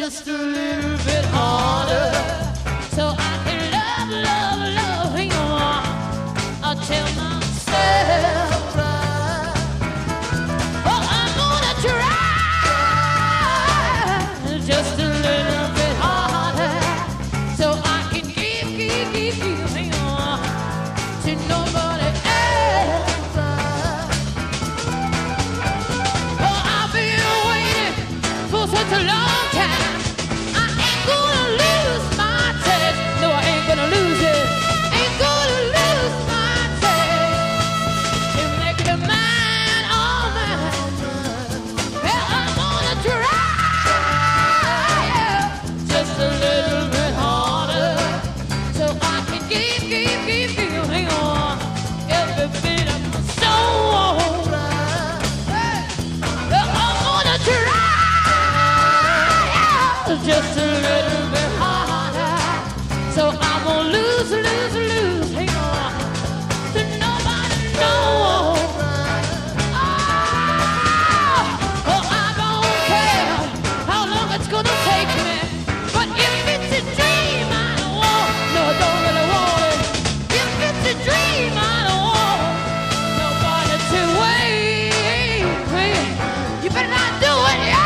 just a little bit harder, so I can love, love, love you. I'll tell myself, oh, I'm gonna try just a little bit harder, so I can give you to nobody else. Oh, I've been waiting for such a long time. I ain't gonna lose my taste. No, I ain't gonna lose it. Ain't gonna lose my taste. You make it mine, all mine. Well, I'm gonna try just a little bit harder, so I can give you every bit of my soul. Hey, well, I'm gonna try just a little bit harder, so I won't lose, hang on, to nobody, no. Oh, I don't care how long it's gonna take me, but if it's a dream I don't want, no, I don't really want it. If it's a dream I don't want nobody to wait. You better not do it, yeah.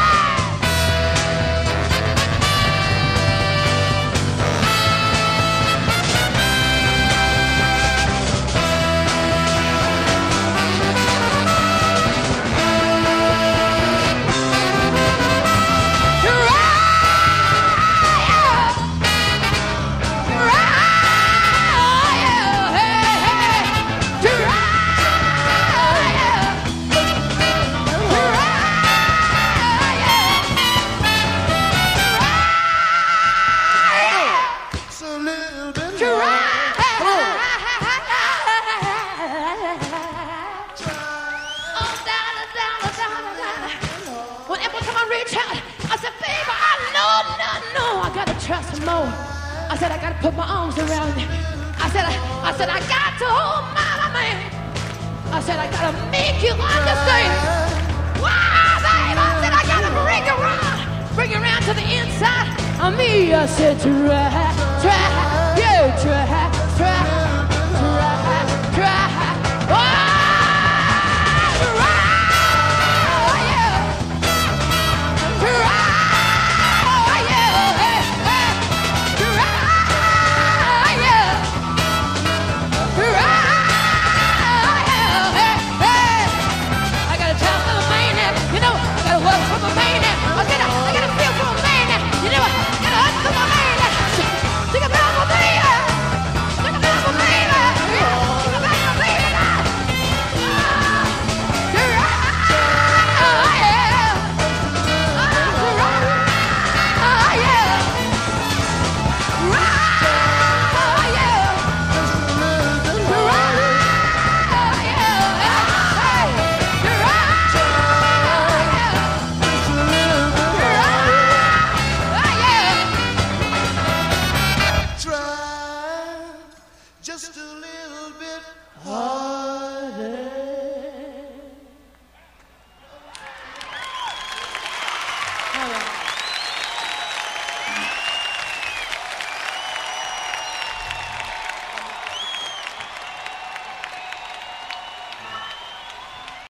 Whenever time I reach out, I said, baby, I know, I gotta trust him more. I said, I gotta put my arms around him. I said, I got to hold my man. I said, I gotta make you understand. Wow, baby, I said, I gotta bring you around to the inside of me. I said, try, yeah, try. Just a little bit harder.